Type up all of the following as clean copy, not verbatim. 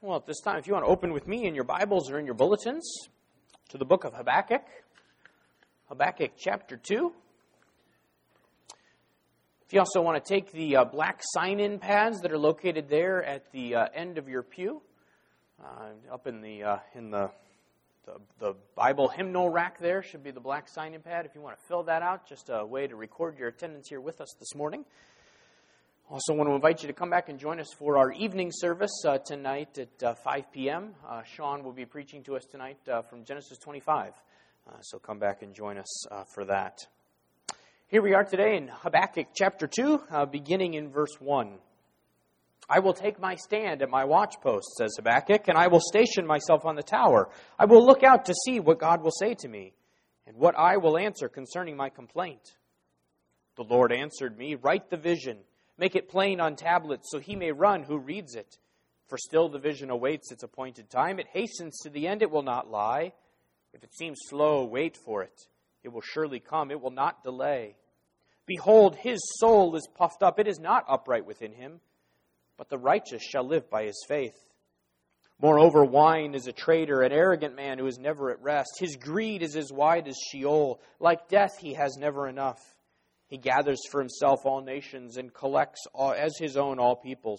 Well, at this time, if you want to open with me in your Bibles or in your bulletins to the book of Habakkuk, Habakkuk chapter 2. If you also want to take the black sign-in pads that are located there at the end of your pew, up in the Bible hymnal rack there should be the black sign-in pad. If you want to fill that out, just a way to record your attendance here with us this morning. Also want to invite you to come back and join us for our evening service tonight at 5 p.m. Sean will be preaching to us tonight from Genesis 25. So come back and join us for that. Here we are today in Habakkuk chapter 2, beginning in verse 1. I will take my stand at my watchpost, says Habakkuk, and I will station myself on the tower. I will look out to see what God will say to me, and what I will answer concerning my complaint. The Lord answered me, write the vision. Make it plain on tablets, so he may run who reads it. For still the vision awaits its appointed time. It hastens to the end, it will not lie. If it seems slow, wait for it. It will surely come, it will not delay. Behold, his soul is puffed up, it is not upright within him. But the righteous shall live by his faith. Moreover, wine is a traitor, an arrogant man who is never at rest. His greed is as wide as Sheol. Like death, he has never enough. He gathers for himself all nations and collects as his own all peoples.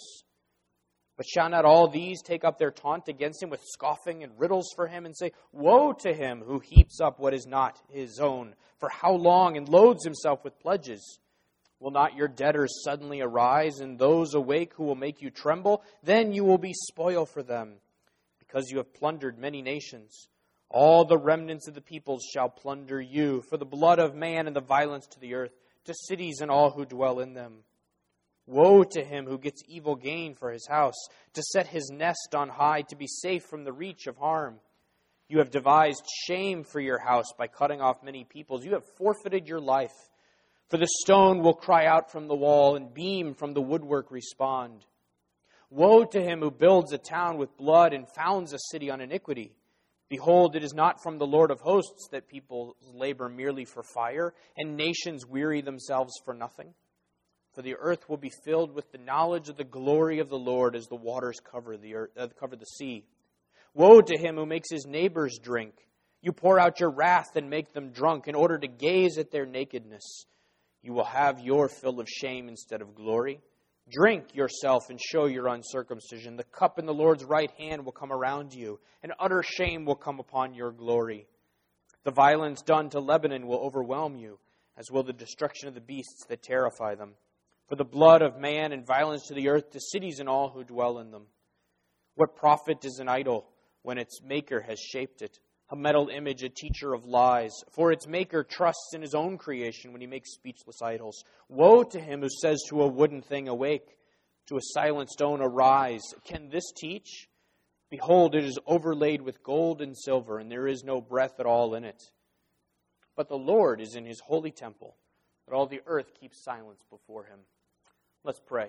But shall not all these take up their taunt against him with scoffing and riddles for him and say, woe to him who heaps up what is not his own, for how long, and loads himself with pledges? Will not your debtors suddenly arise, and those awake who will make you tremble? Then you will be spoil for them, because you have plundered many nations. All the remnants of the peoples shall plunder you, for the blood of man and the violence to the earth, to cities and all who dwell in them. Woe to him who gets evil gain for his house, to set his nest on high, to be safe from the reach of harm. You have devised shame for your house by cutting off many peoples. You have forfeited your life. For the stone will cry out from the wall, and beam from the woodwork respond. Woe to him who builds a town with blood and founds a city on iniquity. Behold, it is not from the Lord of hosts that people labor merely for fire, and nations weary themselves for nothing. For the earth will be filled with the knowledge of the glory of the Lord as the waters cover the sea. Woe to him who makes his neighbors drink. You pour out your wrath and make them drunk in order to gaze at their nakedness. You will have your fill of shame instead of glory. Drink yourself and show your uncircumcision. The cup in the Lord's right hand will come around you, and utter shame will come upon your glory. The violence done to Lebanon will overwhelm you, as will the destruction of the beasts that terrify them. For the blood of man and violence to the earth, to cities and all who dwell in them. What profit is an idol when its maker has shaped it? A metal image, a teacher of lies. For its maker trusts in his own creation when he makes speechless idols. Woe to him who says to a wooden thing, awake, to a silent stone, arise. Can this teach? Behold, it is overlaid with gold and silver, and there is no breath at all in it. But the Lord is in his holy temple, but all the earth keeps silence before him. Let's pray.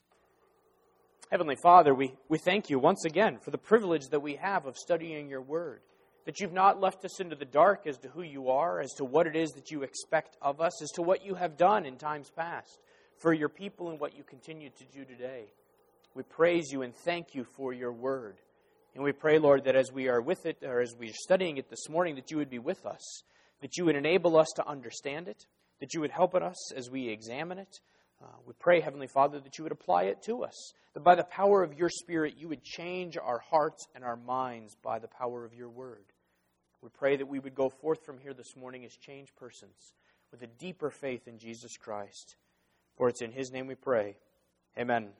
Heavenly Father, we thank you once again for the privilege that we have of studying your word. That you've not left us into the dark as to who you are, as to what it is that you expect of us, as to what you have done in times past for your people and what you continue to do today. We praise you and thank you for your word. And we pray, Lord, that as we are with it, or as we are studying it this morning, that you would be with us, that you would enable us to understand it, that you would help us as we examine it. We pray, Heavenly Father, that you would apply it to us, that by the power of your Spirit, you would change our hearts and our minds by the power of your word. We pray that we would go forth from here this morning as changed persons with a deeper faith in Jesus Christ. For it's in his name we pray. Amen.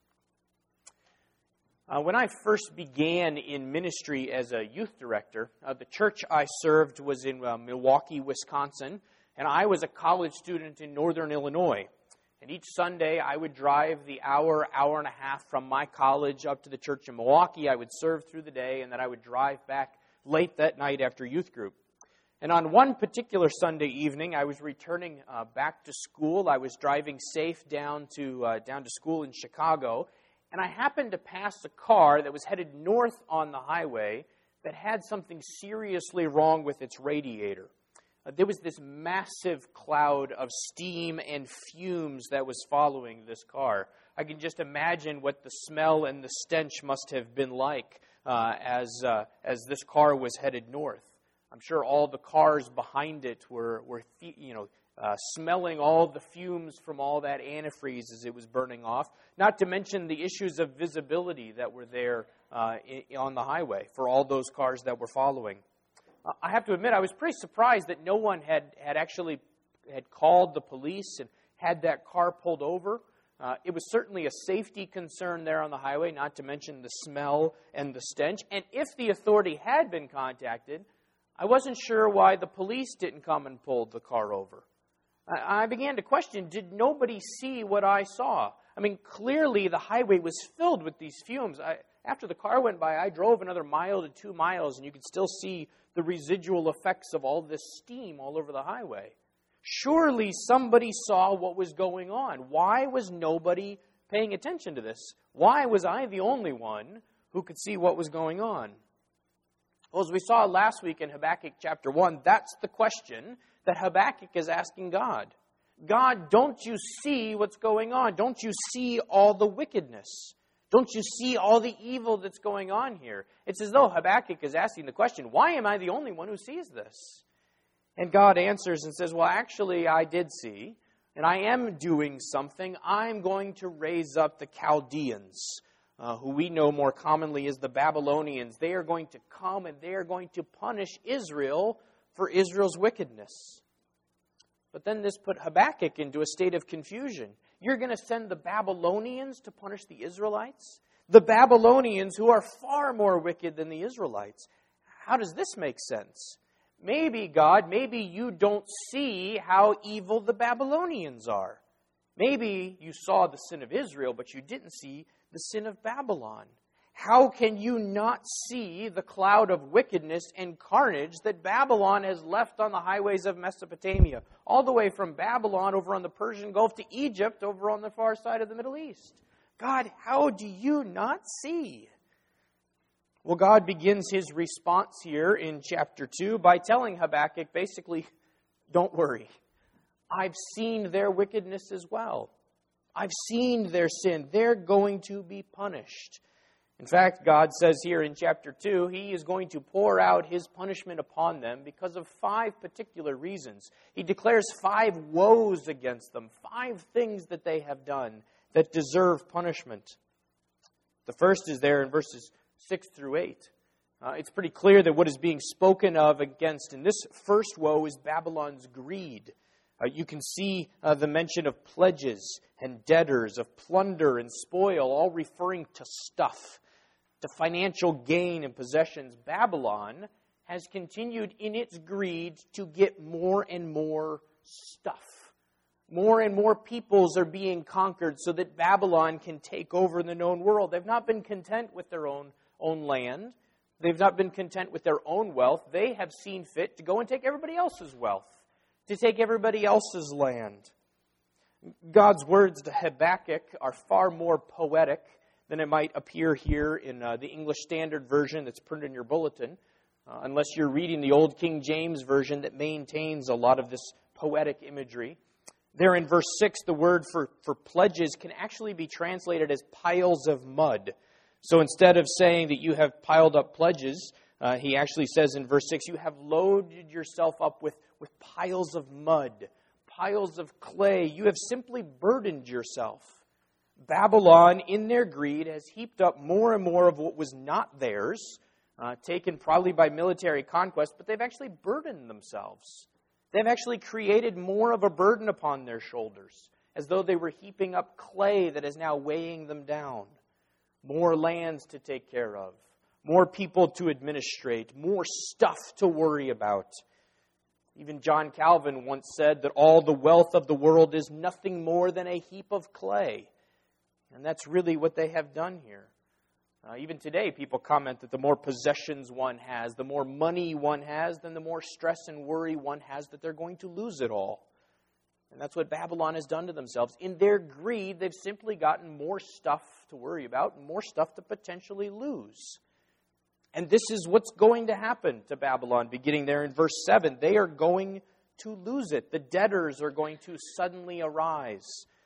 When I first began in ministry as a youth director, the church I served was in Milwaukee, Wisconsin, and I was a college student in northern Illinois. And each Sunday I would drive the hour and a half from my college up to the church in Milwaukee. I would serve through the day, and then I would drive back late that night after youth group. And on one particular Sunday evening, I was returning back to school. I was driving safe down to school in Chicago, and I happened to pass a car that was headed north on the highway that had something seriously wrong with its radiator. There was this massive cloud of steam and fumes that was following this car. I can just imagine what the smell and the stench must have been like as this car was headed north. I'm sure all the cars behind it were smelling all the fumes from all that antifreeze as it was burning off, not to mention the issues of visibility that were there on the highway for all those cars that were following. I have to admit, I was pretty surprised that no one had called the police and had that car pulled over. It was certainly a safety concern there on the highway, not to mention the smell and the stench. And if the authority had been contacted, I wasn't sure why the police didn't come and pull the car over. I began to question, did nobody see what I saw? I mean, clearly the highway was filled with these fumes. After the car went by, I drove another mile to 2 miles, and you could still see the residual effects of all this steam all over the highway. Surely somebody saw what was going on. Why was nobody paying attention to this? Why was I the only one who could see what was going on? Well, as we saw last week in Habakkuk chapter 1, that's the question that Habakkuk is asking God. God, don't you see what's going on? Don't you see all the wickedness? Don't you see all the evil that's going on here? It's as though Habakkuk is asking the question, why am I the only one who sees this? And God answers and says, well, actually, I did see, and I am doing something. I'm going to raise up the Chaldeans, who we know more commonly as the Babylonians. They are going to come and they are going to punish Israel for Israel's wickedness. But then this put Habakkuk into a state of confusion. You're going to send the Babylonians to punish the Israelites? The Babylonians who are far more wicked than the Israelites. How does this make sense? Maybe, God, maybe you don't see how evil the Babylonians are. Maybe you saw the sin of Israel, but you didn't see the sin of Babylon. How can you not see the cloud of wickedness and carnage that Babylon has left on the highways of Mesopotamia, all the way from Babylon over on the Persian Gulf to Egypt over on the far side of the Middle East? God, how do you not see? Well, God begins his response here in chapter 2 by telling Habakkuk, basically, don't worry. I've seen their wickedness as well. I've seen their sin. They're going to be punished. In fact, God says here in chapter 2, he is going to pour out his punishment upon them because of 5 particular reasons. He declares 5 woes against them, 5 things that they have done that deserve punishment. The first is there in verses 6 through 8. It's pretty clear that what is being spoken of against in this first woe is Babylon's greed. You can see the mention of pledges and debtors, of plunder and spoil, all referring to stuff, to financial gain and possessions. Babylon has continued in its greed to get more and more stuff. More and more peoples are being conquered so that Babylon can take over the known world. They've not been content with their own land. They've not been content with their own wealth. They have seen fit to go and take everybody else's wealth, to take everybody else's land. God's words to Habakkuk are far more poetic than it might appear here in the English Standard Version that's printed in your bulletin, unless you're reading the Old King James Version that maintains a lot of this poetic imagery. There in verse 6, the word for pledges can actually be translated as piles of mud. So instead of saying that you have piled up pledges, he actually says in verse 6, you have loaded yourself up with piles of mud, piles of clay. You have simply burdened yourself. Babylon, in their greed, has heaped up more and more of what was not theirs, taken probably by military conquest, but they've actually burdened themselves. They've actually created more of a burden upon their shoulders, as though they were heaping up clay that is now weighing them down. More lands to take care of, more people to administrate, more stuff to worry about. Even John Calvin once said that all the wealth of the world is nothing more than a heap of clay. And that's really what they have done here. Even today, people comment that the more possessions one has, the more money one has, then the more stress and worry one has that they're going to lose it all. And that's what Babylon has done to themselves. In their greed, they've simply gotten more stuff to worry about and more stuff to potentially lose. And this is what's going to happen to Babylon, beginning there in verse 7. They are going to lose it. The debtors are going to suddenly arise.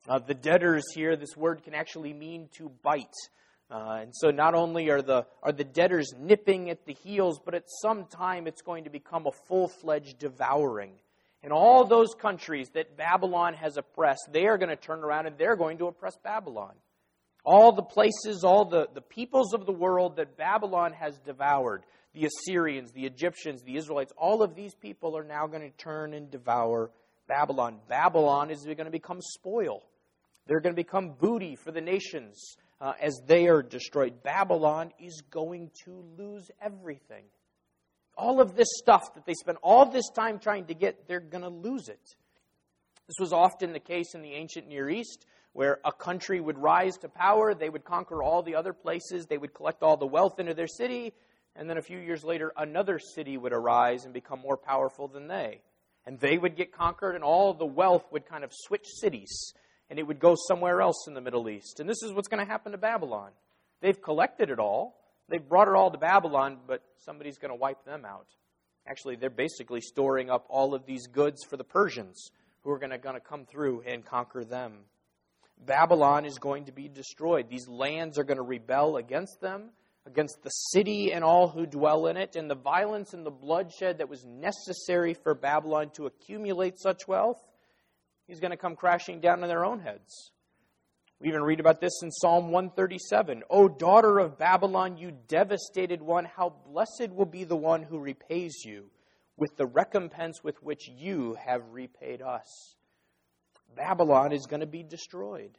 The debtors here, this word can actually mean to bite. And so not only are the debtors nipping at the heels, but at some time it's going to become a full-fledged devouring. And all those countries that Babylon has oppressed, they are going to turn around and they're going to oppress Babylon. All the places, all the peoples of the world that Babylon has devoured, the Assyrians, the Egyptians, the Israelites, all of these people are now going to turn and devour Babylon. Babylon is going to become spoil. They're going to become booty for the nations as they are destroyed. Babylon is going to lose everything. All of this stuff that they spent all this time trying to get, they're going to lose it. This was often the case in the ancient Near East, where a country would rise to power, they would conquer all the other places, they would collect all the wealth into their city, and then a few years later, another city would arise and become more powerful than they. And they would get conquered, and all the wealth would kind of switch cities, and it would go somewhere else in the Middle East. And this is what's going to happen to Babylon. They've collected it all. They've brought it all to Babylon, but somebody's going to wipe them out. Actually, they're basically storing up all of these goods for the Persians, who are going to come through and conquer them. Babylon is going to be destroyed. These lands are going to rebel against them, against the city and all who dwell in it, and the violence and the bloodshed that was necessary for Babylon to accumulate such wealth is going to come crashing down on their own heads. We even read about this in Psalm 137. O daughter of Babylon, you devastated one, how blessed will be the one who repays you with the recompense with which you have repaid us. Babylon is going to be destroyed.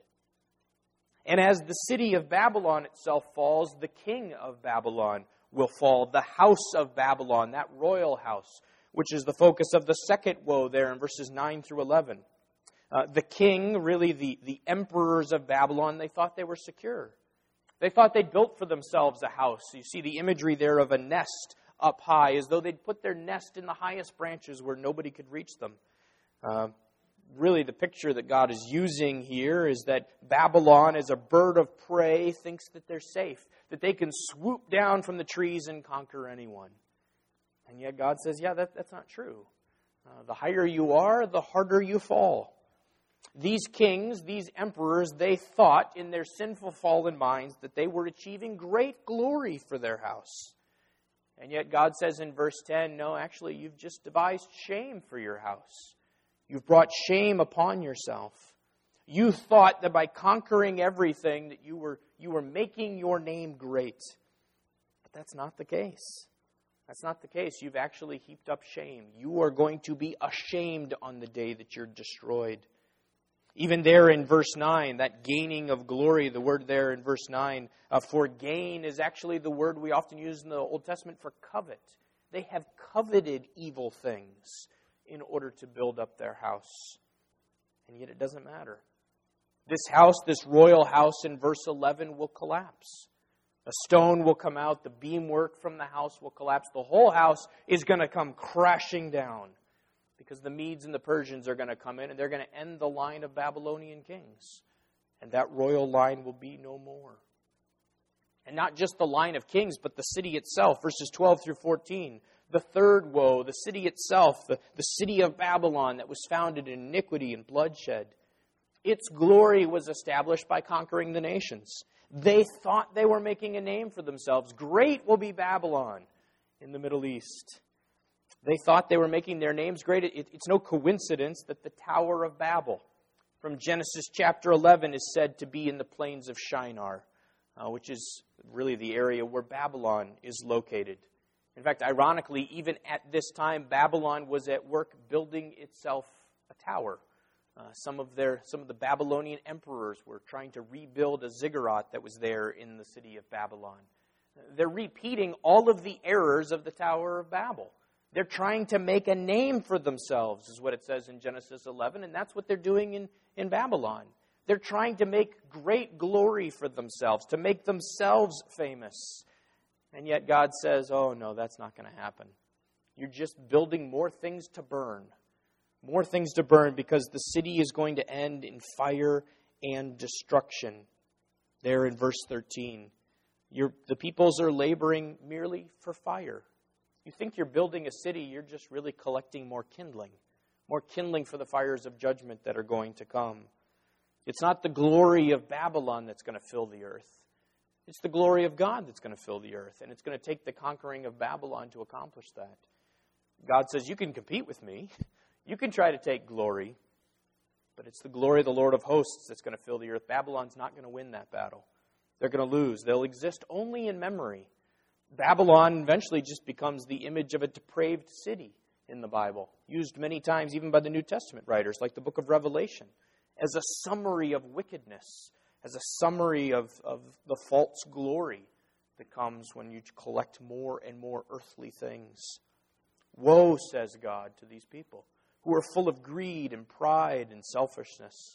And as the city of Babylon itself falls, the king of Babylon will fall. The house of Babylon, that royal house, which is the focus of the second woe there in verses 9 through 11. The king, really the emperors of Babylon, they thought they were secure. They thought they'd built for themselves a house. You see the imagery there of a nest up high, as though they'd put their nest in the highest branches where nobody could reach them. Really, the picture that God is using here is that Babylon, as a bird of prey, thinks that they're safe, that they can swoop down from the trees and conquer anyone. And yet God says, yeah, that's not true. The higher you are, the harder you fall. These kings, these emperors, they thought in their sinful fallen minds that they were achieving great glory for their house. And yet God says in verse 10, no, actually, you've just devised shame for your house. You've brought shame upon yourself. You thought that by conquering everything that you were making your name great. But that's not the case. That's not the case. You've actually heaped up shame. You are going to be ashamed on the day that you're destroyed. Even there in verse 9, that gaining of glory, the word there in verse 9, for gain is actually the word we often use in the Old Testament for covet. They have coveted evil things in order to build up their house. And yet it doesn't matter. This house, this royal house in verse 11 will collapse. A stone will come out, the beamwork from the house will collapse. The whole house is going to come crashing down because the Medes and the Persians are going to come in and they're going to end the line of Babylonian kings. And that royal line will be no more. And not just the line of kings, but the city itself, verses 12 through 14. The third woe, the city itself, the city of Babylon that was founded in iniquity and bloodshed. Its glory was established by conquering the nations. They thought they were making a name for themselves. Great will be Babylon in the Middle East. They thought they were making their names great. It's no coincidence that the Tower of Babel from Genesis chapter 11 is said to be in the plains of Shinar, which is really the area where Babylon is located. In fact, ironically, even at this time, Babylon was at work building itself a tower. Some of the Babylonian emperors were trying to rebuild a ziggurat that was there in the city of Babylon. They're repeating all of the errors of the Tower of Babel. They're trying to make a name for themselves, is what it says in Genesis 11, and that's what they're doing in Babylon. They're trying to make great glory for themselves, to make themselves famous. And yet God says, oh no, that's not going to happen. You're just building more things to burn. More things to burn because the city is going to end in fire and destruction. There in verse 13. The peoples are laboring merely for fire. You think you're building a city, you're just really collecting more kindling for the fires of judgment that are going to come. It's not the glory of Babylon that's going to fill the earth. It's the glory of God that's going to fill the earth. And it's going to take the conquering of Babylon to accomplish that. God says, you can compete with me. You can try to take glory. But it's the glory of the Lord of hosts that's going to fill the earth. Babylon's not going to win that battle. They're going to lose. They'll exist only in memory. Babylon eventually just becomes the image of a depraved city in the Bible, used many times even by the New Testament writers, like the book of Revelation, as a summary of wickedness, as a summary of the false glory that comes when you collect more and more earthly things. Woe, says God, to these people who are full of greed and pride and selfishness.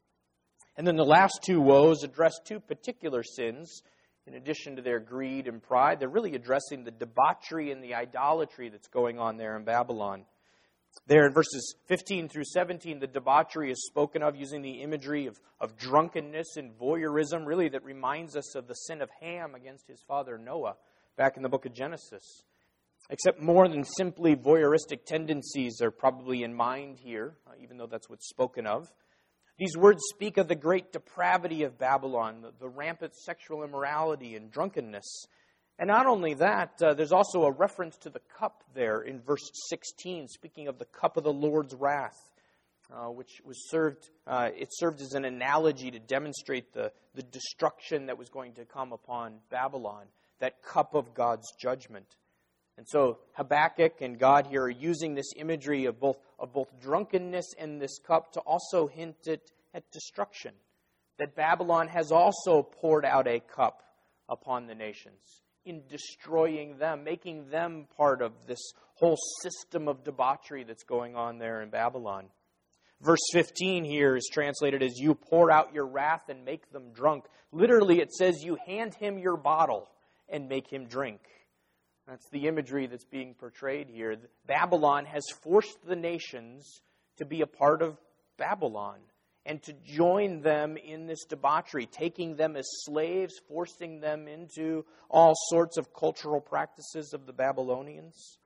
And then the last two woes address two particular sins. In addition to their greed and pride, they're really addressing the debauchery and the idolatry that's going on there in Babylon. There in verses 15 through 17, the debauchery is spoken of using the imagery of drunkenness and voyeurism, really that reminds us of the sin of Ham against his father Noah back in the book of Genesis. Except more than simply voyeuristic tendencies are probably in mind here, even though that's what's spoken of. These words speak of the great depravity of Babylon, the rampant sexual immorality and drunkenness. And not only that, there's also a reference to the cup there in verse 16, speaking of the cup of the Lord's wrath, which was served. It served as an analogy to demonstrate the destruction that was going to come upon Babylon, that cup of God's judgment. And so Habakkuk and God here are using this imagery of both drunkenness and this cup to also hint at destruction. That Babylon has also poured out a cup upon the nations in destroying them, making them part of this whole system of debauchery that's going on there in Babylon. Verse 15 here is translated as, you pour out your wrath and make them drunk. Literally it says, you hand him your bottle and make him drink. That's the imagery that's being portrayed here. Babylon has forced the nations to be a part of Babylon and to join them in this debauchery, taking them as slaves, forcing them into all sorts of cultural practices of the Babylonians.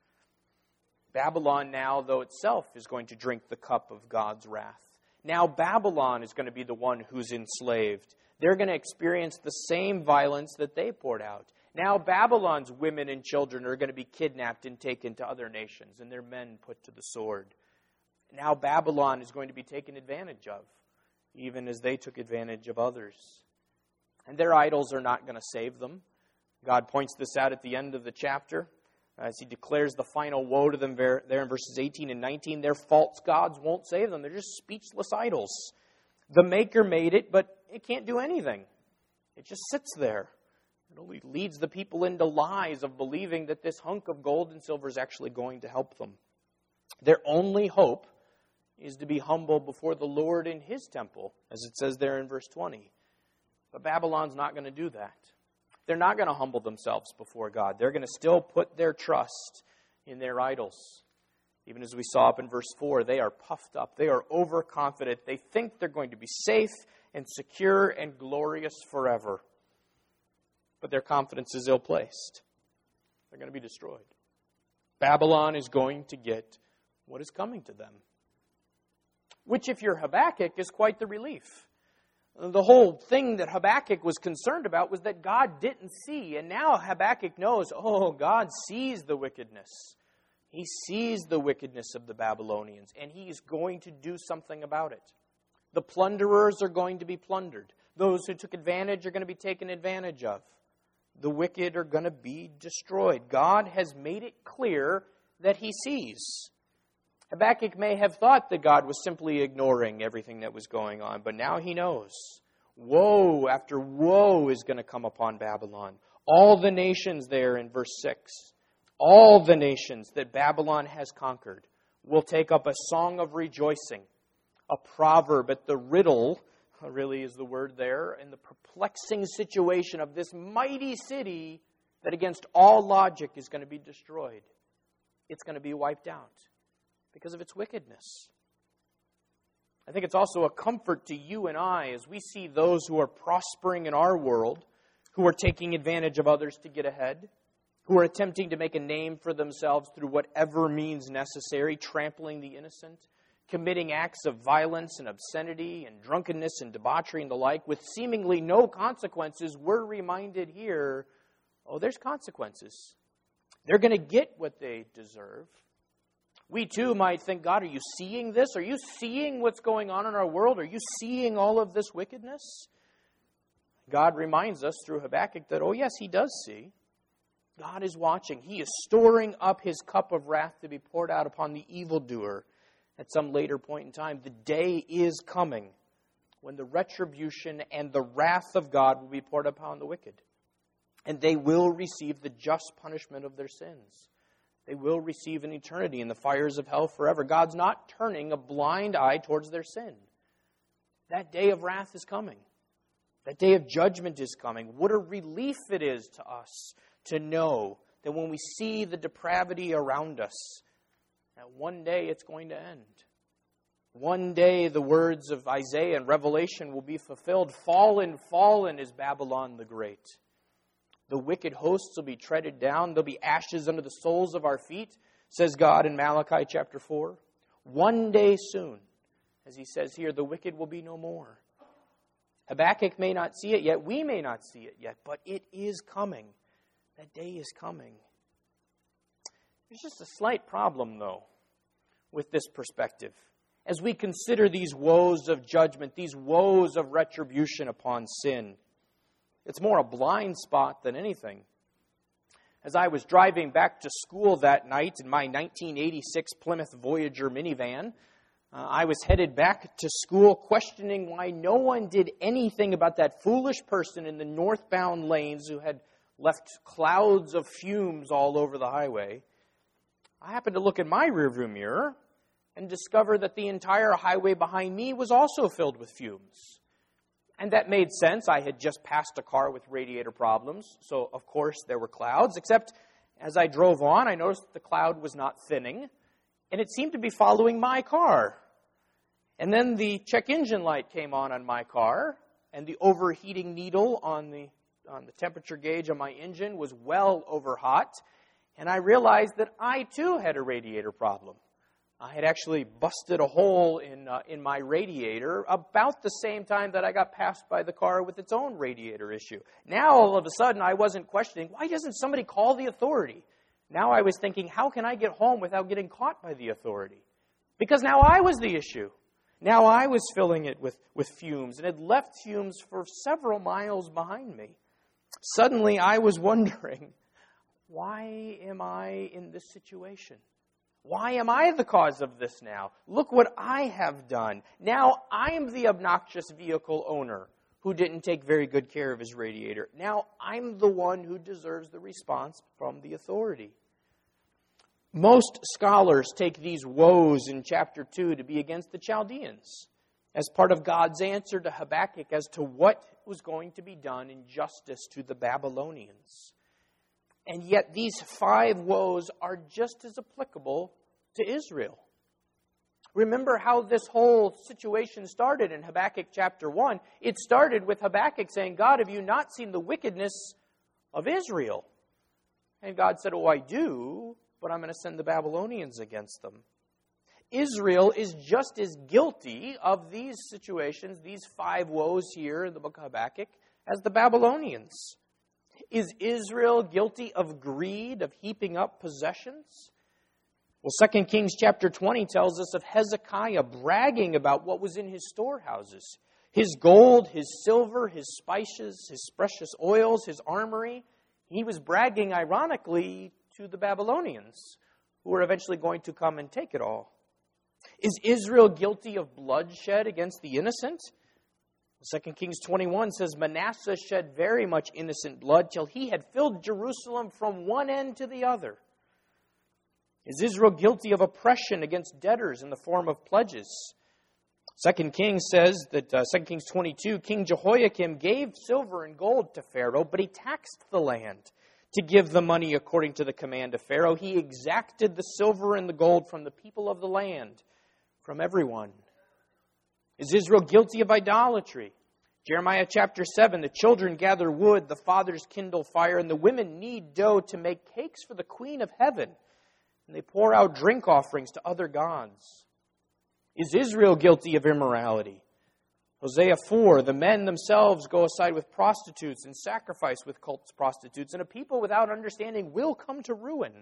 Babylon now, though itself, is going to drink the cup of God's wrath. Now Babylon is going to be the one who's enslaved. They're going to experience the same violence that they poured out. Now Babylon's women and children are going to be kidnapped and taken to other nations, and their men put to the sword. Now Babylon is going to be taken advantage of, even as they took advantage of others. And their idols are not going to save them. God points this out at the end of the chapter, as he declares the final woe to them there in verses 18 and 19. Their false gods won't save them. They're just speechless idols. The Maker made it, but it can't do anything. It just sits there. It only leads the people into lies of believing that this hunk of gold and silver is actually going to help them. Their only hope is to be humble before the Lord in His temple, as it says there in verse 20. But Babylon's not going to do that. They're not going to humble themselves before God. They're going to still put their trust in their idols. Even as we saw up in verse 4, they are puffed up. They are overconfident. They think they're going to be safe and secure and glorious forever. But their confidence is ill-placed. They're going to be destroyed. Babylon is going to get what is coming to them. Which, if you're Habakkuk, is quite the relief. The whole thing that Habakkuk was concerned about was that God didn't see. And now Habakkuk knows, God sees the wickedness. He sees the wickedness of the Babylonians, and He is going to do something about it. The plunderers are going to be plundered. Those who took advantage are going to be taken advantage of. The wicked are going to be destroyed. God has made it clear that He sees. Habakkuk may have thought that God was simply ignoring everything that was going on, but now he knows. Woe after woe is going to come upon Babylon. All the nations there in verse 6, all the nations that Babylon has conquered will take up a song of rejoicing, a proverb at the riddle, really is the word there, in the perplexing situation of this mighty city that against all logic is going to be destroyed. It's going to be wiped out because of its wickedness. I think it's also a comfort to you and I as we see those who are prospering in our world, who are taking advantage of others to get ahead, who are attempting to make a name for themselves through whatever means necessary, trampling the innocent, committing acts of violence and obscenity and drunkenness and debauchery and the like with seemingly no consequences, we're reminded here, oh, there's consequences. They're going to get what they deserve. We too might think, God, are you seeing this? Are you seeing what's going on in our world? Are you seeing all of this wickedness? God reminds us through Habakkuk that, oh yes, He does see. God is watching. He is storing up His cup of wrath to be poured out upon the evildoer at some later point in time. The day is coming when the retribution and the wrath of God will be poured upon the wicked. And they will receive the just punishment of their sins. They will receive an eternity in the fires of hell forever. God's not turning a blind eye towards their sin. That day of wrath is coming. That day of judgment is coming. What a relief it is to us to know that when we see the depravity around us, that one day it's going to end. One day the words of Isaiah and Revelation will be fulfilled. Fallen, fallen is Babylon the Great. The wicked hosts will be treaded down. There'll be ashes under the soles of our feet, says God in Malachi chapter 4. One day soon, as He says here, the wicked will be no more. Habakkuk may not see it yet. We may not see it yet, but it is coming. That day is coming. There's just a slight problem, though, with this perspective. As we consider these woes of judgment, these woes of retribution upon sin, it's more a blind spot than anything. As I was driving back to school that night in my 1986 Plymouth Voyager minivan, I was headed back to school questioning why no one did anything about that foolish person in the northbound lanes who had left clouds of fumes all over the highway. I happened to look in my rearview mirror and discover that the entire highway behind me was also filled with fumes. And that made sense. I had just passed a car with radiator problems, so of course there were clouds, except as I drove on, I noticed that the cloud was not thinning, and it seemed to be following my car. And then the check engine light came on my car, and the overheating needle on the temperature gauge on my engine was well over hot, and I realized that I too had a radiator problem. I had actually busted a hole in my radiator about the same time that I got passed by the car with its own radiator issue. Now, all of a sudden, I wasn't questioning, why doesn't somebody call the authority? Now I was thinking, how can I get home without getting caught by the authority? Because now I was the issue. Now I was filling it with fumes, and had left fumes for several miles behind me. Suddenly, I was wondering, why am I in this situation? Why am I the cause of this now? Look what I have done. Now I'm the obnoxious vehicle owner who didn't take very good care of his radiator. Now I'm the one who deserves the response from the authority. Most scholars take these woes in chapter 2 to be against the Chaldeans as part of God's answer to Habakkuk as to what was going to be done in justice to the Babylonians. And yet these 5 woes are just as applicable to Israel. Remember how this whole situation started in Habakkuk chapter 1. It started with Habakkuk saying, God, have you not seen the wickedness of Israel? And God said, oh, I do, but I'm going to send the Babylonians against them. Israel is just as guilty of these situations, these 5 woes here in the book of Habakkuk, as the Babylonians. Is Israel guilty of greed, of heaping up possessions? Well, 2 Kings chapter 20 tells us of Hezekiah bragging about what was in his storehouses. His gold, his silver, his spices, his precious oils, his armory. He was bragging, ironically, to the Babylonians, who were eventually going to come and take it all. Is Israel guilty of bloodshed against the innocent? 2 Kings 21 says, Manasseh shed very much innocent blood till he had filled Jerusalem from one end to the other. Is Israel guilty of oppression against debtors in the form of pledges? 2 Kings says that, 2 Kings 22, King Jehoiakim gave silver and gold to Pharaoh, but he taxed the land to give the money according to the command of Pharaoh. He exacted the silver and the gold from the people of the land, from everyone. Is Israel guilty of idolatry? Jeremiah chapter 7, the children gather wood, the fathers kindle fire, and the women knead dough to make cakes for the queen of heaven. And they pour out drink offerings to other gods. Is Israel guilty of immorality? Hosea 4, the men themselves go aside with prostitutes and sacrifice with cult prostitutes, and a people without understanding will come to ruin.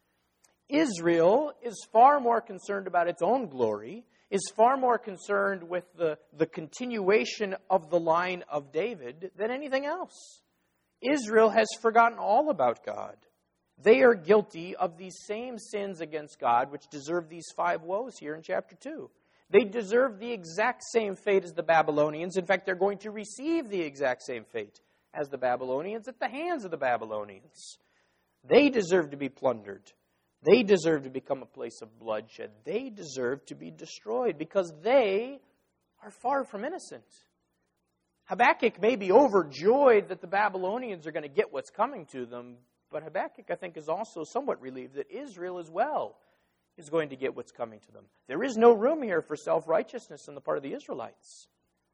Israel is far more concerned about its own glory, is far more concerned with the continuation of the line of David than anything else. Israel has forgotten all about God. They are guilty of these same sins against God, which deserve these 5 woes here in chapter 2. They deserve the exact same fate as the Babylonians. In fact, they're going to receive the exact same fate as the Babylonians at the hands of the Babylonians. They deserve to be plundered. They deserve to become a place of bloodshed. They deserve to be destroyed because they are far from innocent. Habakkuk may be overjoyed that the Babylonians are going to get what's coming to them, but Habakkuk, I think, is also somewhat relieved that Israel as well is going to get what's coming to them. There is no room here for self-righteousness on the part of the Israelites.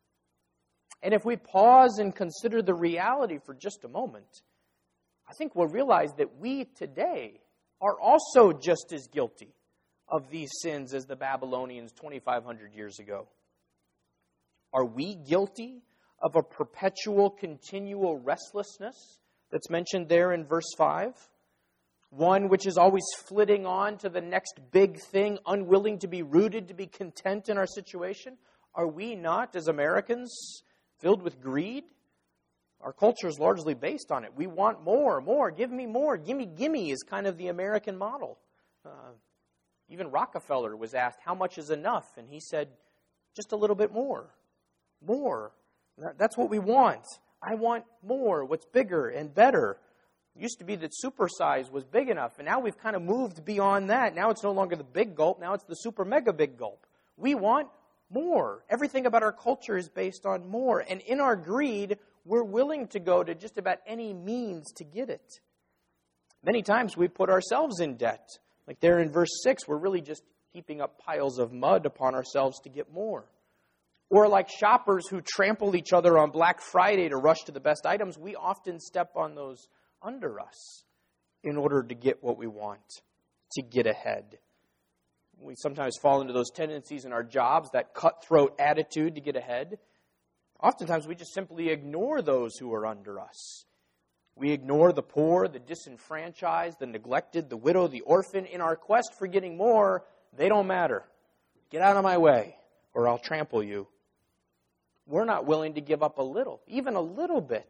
And if we pause and consider the reality for just a moment, I think we'll realize that we today are also just as guilty of these sins as the Babylonians 2,500 years ago. Are we guilty of a perpetual, continual restlessness that's mentioned there in verse 5? One which is always flitting on to the next big thing, unwilling to be rooted, to be content in our situation? Are we not, as Americans, filled with greed? Our culture is largely based on it. We want more, give me more, gimme is kind of the American model. Even Rockefeller was asked, how much is enough? And he said, just a little bit more. More. That's what we want. I want more, what's bigger and better. It used to be that supersize was big enough, and now we've kind of moved beyond that. Now it's no longer the big gulp, now it's the super mega big gulp. We want more. Everything about our culture is based on more. And in our greed, we're willing to go to just about any means to get it. Many times we put ourselves in debt. Like there in verse 6, we're really just heaping up piles of mud upon ourselves to get more. Or like shoppers who trample each other on Black Friday to rush to the best items, we often step on those under us in order to get what we want, to get ahead. We sometimes fall into those tendencies in our jobs, that cutthroat attitude to get ahead. Oftentimes we just simply ignore those who are under us. We ignore the poor, the disenfranchised, the neglected, the widow, the orphan. In our quest for getting more, they don't matter. Get out of my way, or I'll trample you. We're not willing to give up a little, even a little bit.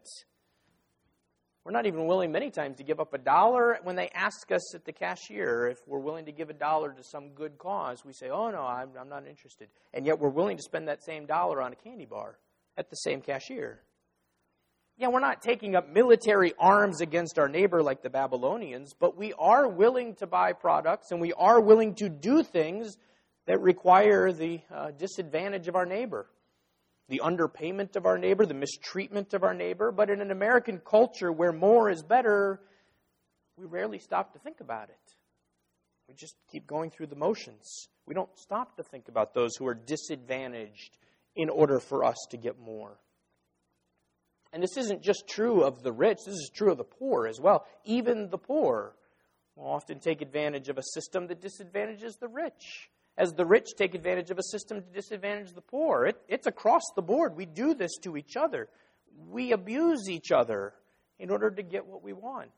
We're not even willing many times to give up $1 when they ask us at the cashier if we're willing to give $1 to some good cause. We say, oh no, I'm not interested. And yet we're willing to spend that same dollar on a candy bar at the same cashier. Yeah, we're not taking up military arms against our neighbor like the Babylonians, but we are willing to buy products and we are willing to do things that require the disadvantage of our neighbor, the underpayment of our neighbor, the mistreatment of our neighbor. But in an American culture where more is better, we rarely stop to think about it. We just keep going through the motions. We don't stop to think about those who are disadvantaged in order for us to get more. And this isn't just true of the rich, this is true of the poor as well. Even the poor will often take advantage of a system that disadvantages the rich, as the rich take advantage of a system to disadvantage the poor. It's across the board. We do this to each other. We abuse each other in order to get what we want.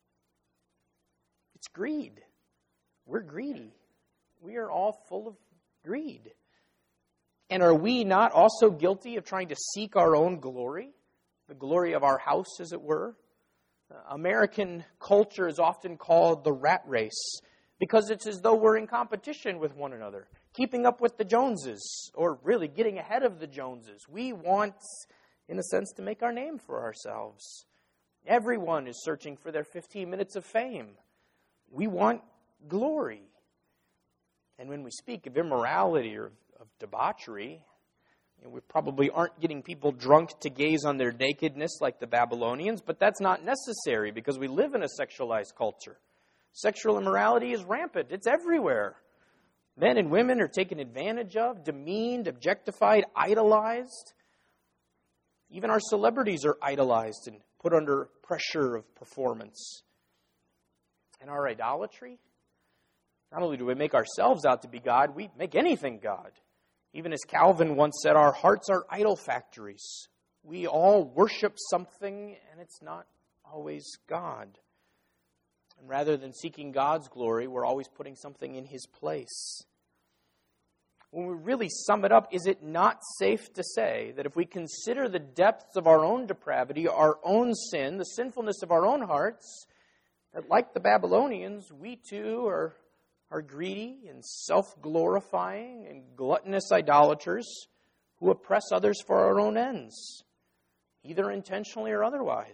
It's greed. We're greedy. We are all full of greed. And are we not also guilty of trying to seek our own glory? The glory of our house, as it were? American culture is often called the rat race because it's as though we're in competition with one another, keeping up with the Joneses, or really getting ahead of the Joneses. We want, in a sense, to make our name for ourselves. Everyone is searching for their 15 minutes of fame. We want glory. And when we speak of immorality or of debauchery, we probably aren't getting people drunk to gaze on their nakedness like the Babylonians, but that's not necessary because we live in a sexualized culture. Sexual immorality is rampant. It's everywhere. Men and women are taken advantage of, demeaned, objectified, idolized. Even our celebrities are idolized and put under pressure of performance. And our idolatry, not only do we make ourselves out to be God, we make anything God. Even as Calvin once said, our hearts are idol factories. We all worship something, and it's not always God. And rather than seeking God's glory, we're always putting something in His place. When we really sum it up, is it not safe to say that if we consider the depths of our own depravity, our own sin, the sinfulness of our own hearts, that like the Babylonians, we too are greedy and self-glorifying and gluttonous idolaters who oppress others for our own ends, either intentionally or otherwise?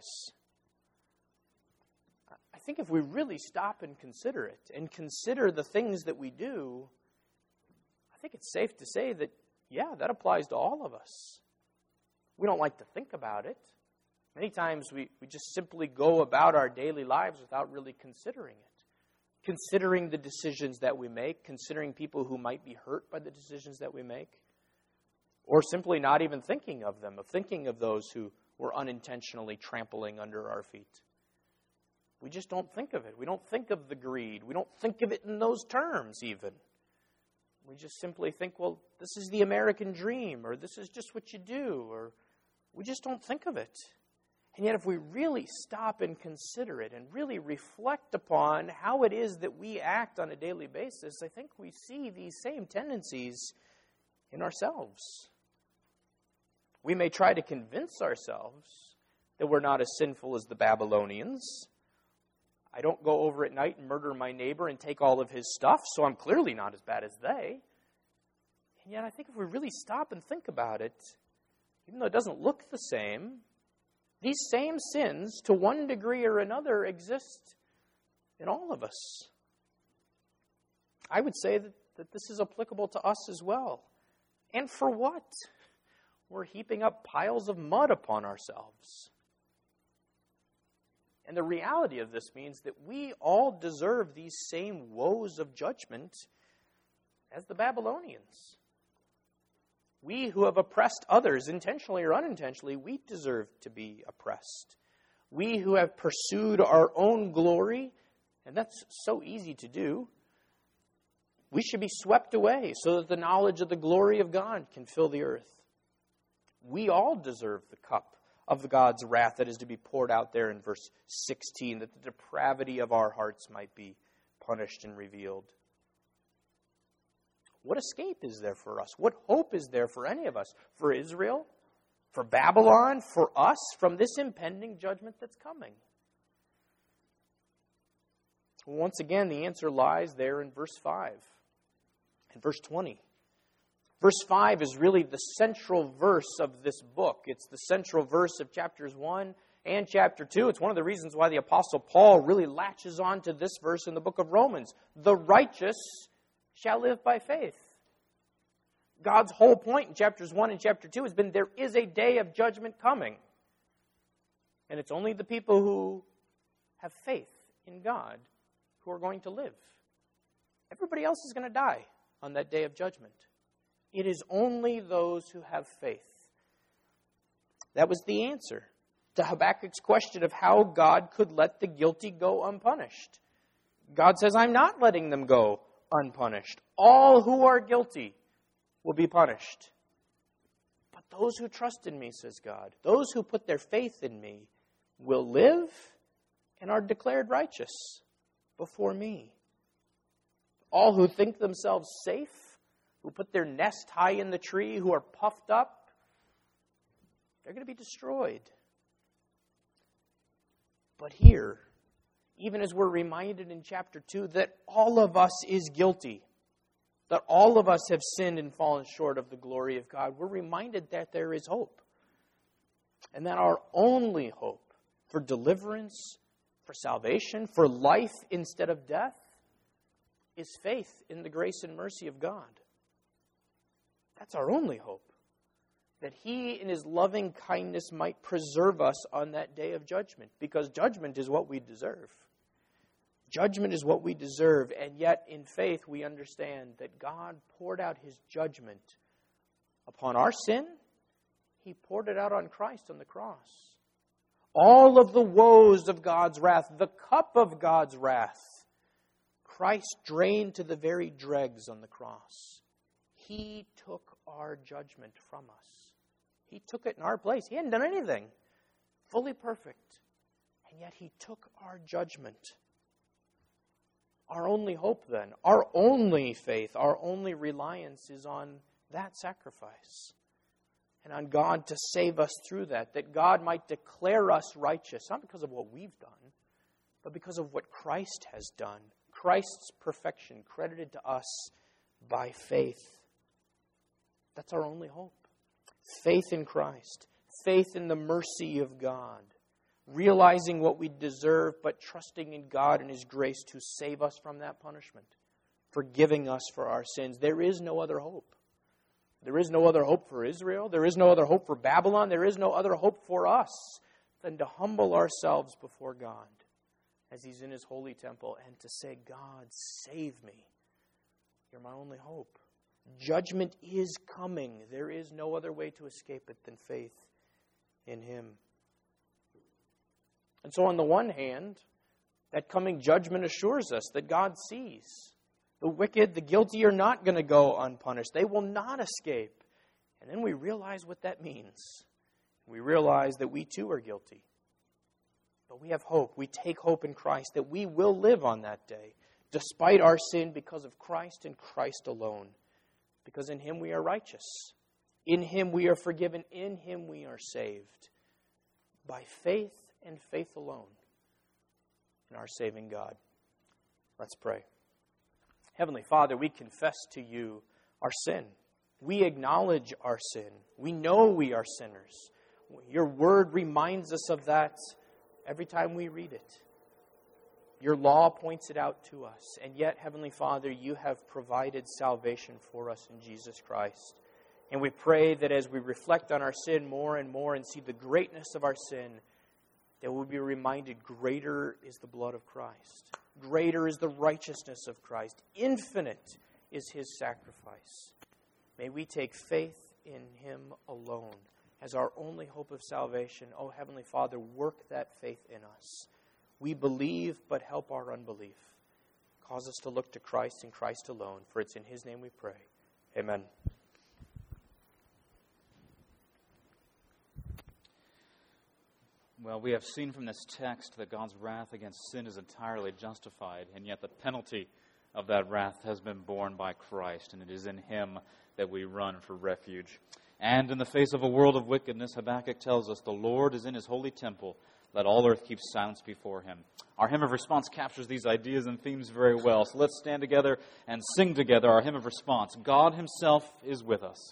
I think if we really stop and consider it, and consider the things that we do, I think it's safe to say that, yeah, that applies to all of us. We don't like to think about it. Many times we just simply go about our daily lives without really considering it. Considering the decisions that we make, considering people who might be hurt by the decisions that we make, or simply not even thinking of them, of thinking of those who were unintentionally trampling under our feet. We just don't think of it. We don't think of the greed. We don't think of it in those terms even. We just simply think, well, this is the American dream, or this is just what you do, or we just don't think of it. And yet if we really stop and consider it and really reflect upon how it is that we act on a daily basis, I think we see these same tendencies in ourselves. We may try to convince ourselves that we're not as sinful as the Babylonians. I don't go over at night and murder my neighbor and take all of his stuff, so I'm clearly not as bad as they. And yet I think if we really stop and think about it, even though it doesn't look the same, these same sins, to one degree or another, exist in all of us. I would say that this is applicable to us as well. And for what? We're heaping up piles of mud upon ourselves. And the reality of this means that we all deserve these same woes of judgment as the Babylonians. We who have oppressed others, intentionally or unintentionally, we deserve to be oppressed. We who have pursued our own glory, and that's so easy to do, we should be swept away so that the knowledge of the glory of God can fill the earth. We all deserve the cup of God's wrath that is to be poured out there in verse 16, that the depravity of our hearts might be punished and revealed. What escape is there for us? What hope is there for any of us? For Israel? For Babylon? For us? From this impending judgment that's coming? Once again, the answer lies there in verse 5 and verse 20. Verse 5 is really the central verse of this book. It's the central verse of chapters 1 and chapter 2. It's one of the reasons why the Apostle Paul really latches on to this verse in the book of Romans. The righteous shall live by faith. God's whole point in chapters 1 and chapter 2 has been there is a day of judgment coming. And it's only the people who have faith in God who are going to live. Everybody else is going to die on that day of judgment. It is only those who have faith. That was the answer to Habakkuk's question of how God could let the guilty go unpunished. God says, I'm not letting them go unpunished. All who are guilty will be punished. But those who trust in me, says God, those who put their faith in me will live and are declared righteous before me. All who think themselves safe, who put their nest high in the tree, who are puffed up, they're going to be destroyed. But here, even as we're reminded in chapter 2 that all of us is guilty, that all of us have sinned and fallen short of the glory of God, we're reminded that there is hope. And that our only hope for deliverance, for salvation, for life instead of death, is faith in the grace and mercy of God. That's our only hope. That He, in His loving kindness, might preserve us on that day of judgment. Because judgment is what we deserve. Judgment is what we deserve. And yet, in faith, we understand that God poured out His judgment upon our sin. He poured it out on Christ on the cross. All of the woes of God's wrath, the cup of God's wrath, Christ drained to the very dregs on the cross. He took our judgment from us. He took it in our place. He hadn't done anything. Fully perfect. And yet He took our judgment. Our only hope then, our only faith, our only reliance is on that sacrifice. And on God to save us through that God might declare us righteous, not because of what we've done, but because of what Christ has done. Christ's perfection credited to us by faith. That's our only hope. Faith in Christ. Faith in the mercy of God. Realizing what we deserve, but trusting in God and His grace to save us from that punishment. Forgiving us for our sins. There is no other hope. There is no other hope for Israel. There is no other hope for Babylon. There is no other hope for us than to humble ourselves before God as He's in His holy temple and to say, God, save me. You're my only hope. Judgment is coming. There is no other way to escape it than faith in Him. And so on the one hand, that coming judgment assures us that God sees. The wicked, the guilty are not going to go unpunished. They will not escape. And then we realize what that means. We realize that we too are guilty. But we have hope. We take hope in Christ that we will live on that day, despite our sin, because of Christ and Christ alone. Because in Him we are righteous. In Him we are forgiven. In Him we are saved. By faith and faith alone in our saving God. Let's pray. Heavenly Father, we confess to You our sin. We acknowledge our sin. We know we are sinners. Your Word reminds us of that every time we read it. Your law points it out to us. And yet, Heavenly Father, You have provided salvation for us in Jesus Christ. And we pray that as we reflect on our sin more and more and see the greatness of our sin, that we'll be reminded greater is the blood of Christ. Greater is the righteousness of Christ. Infinite is His sacrifice. May we take faith in Him alone as our only hope of salvation. Oh, Heavenly Father, work that faith in us. We believe, but help our unbelief. Cause us to look to Christ and Christ alone, for it's in His name we pray. Amen. Well, we have seen from this text that God's wrath against sin is entirely justified, and yet the penalty of that wrath has been borne by Christ, and it is in Him that we run for refuge. And in the face of a world of wickedness, Habakkuk tells us, the Lord is in His holy temple. Let all earth keep silence before Him. Our hymn of response captures these ideas and themes very well. So let's stand together and sing together our hymn of response. God Himself is with us.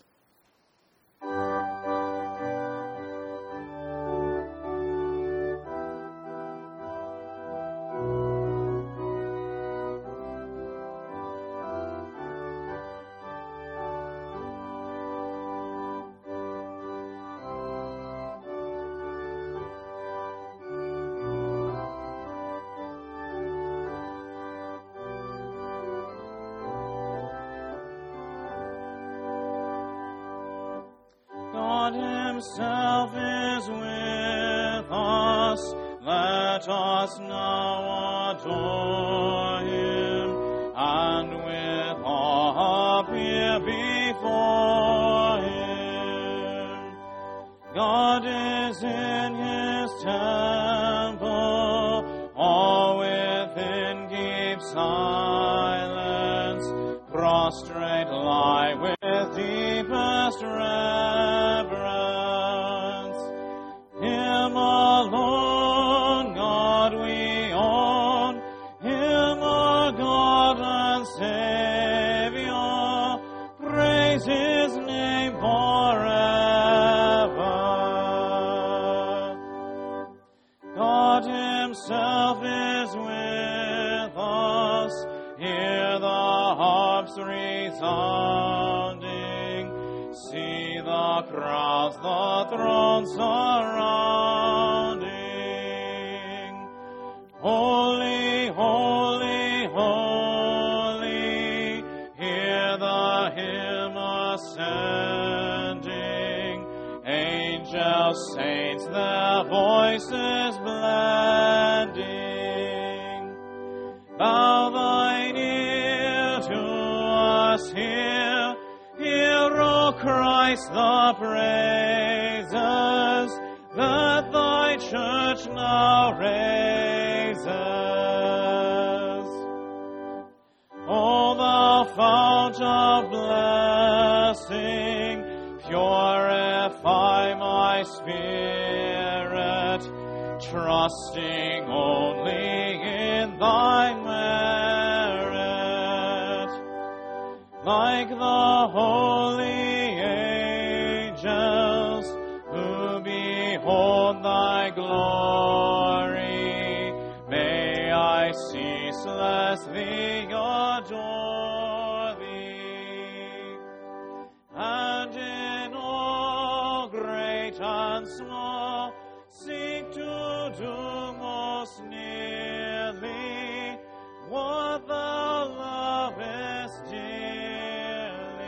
Himself is with us. Let us now adore Him, and with awe appear before Him. God is in His temple, all within keep silence, prostrate lie with deepest reverence. Him alone, God, we own, Him our God and Savior. Praise His name forever. God Himself is with us. Hear the harps resounding. See the crowds, the thrones surrounding. Holy, holy, holy, hear the hymn ascending. Angels, saints, their voices blending. Bow thine ear to us here, hear, O Christ. Christ the praises that thy church now raises. O thou fount of blessing, purify my spirit, trusting only in thy merit. Like the holy angels who behold thy glory, may I ceaselessly adore thee. And in all great and small, seek to do most nearly what thou lovest dearly.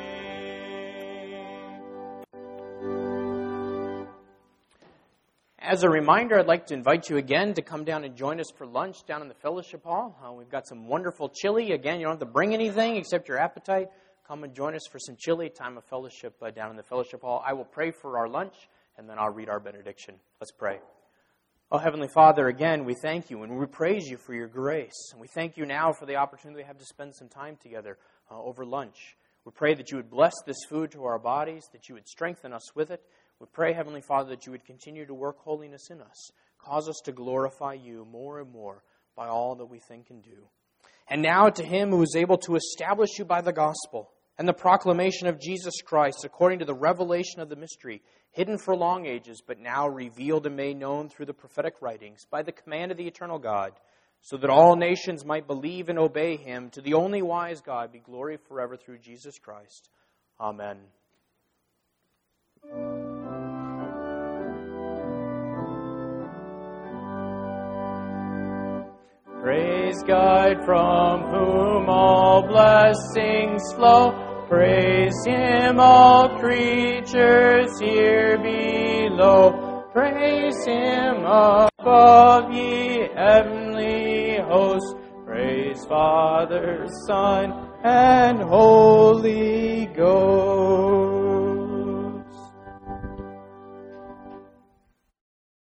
As a reminder, I'd like to invite you again to come down and join us for lunch down in the fellowship hall. We've got some wonderful chili. Again, you don't have to bring anything except your appetite. Come and join us for some chili, time of fellowship down in the fellowship hall. I will pray for our lunch, and then I'll read our benediction. Let's pray. Oh, Heavenly Father, again, we thank you and we praise you for your grace. And we thank you now for the opportunity we have to spend some time together over lunch. We pray that you would bless this food to our bodies, that you would strengthen us with it. We pray, Heavenly Father, that you would continue to work holiness in us. Cause us to glorify you more and more by all that we think and do. And now to him who is able to establish you by the gospel and the proclamation of Jesus Christ according to the revelation of the mystery, hidden for long ages, but now revealed and made known through the prophetic writings, by the command of the eternal God, so that all nations might believe and obey him. To the only wise God be glory forever through Jesus Christ. Amen. Praise God, from whom all blessings flow. Praise him, all creatures here below. Praise him above, ye heavenly hosts. Praise Father, Son, and Holy Ghost.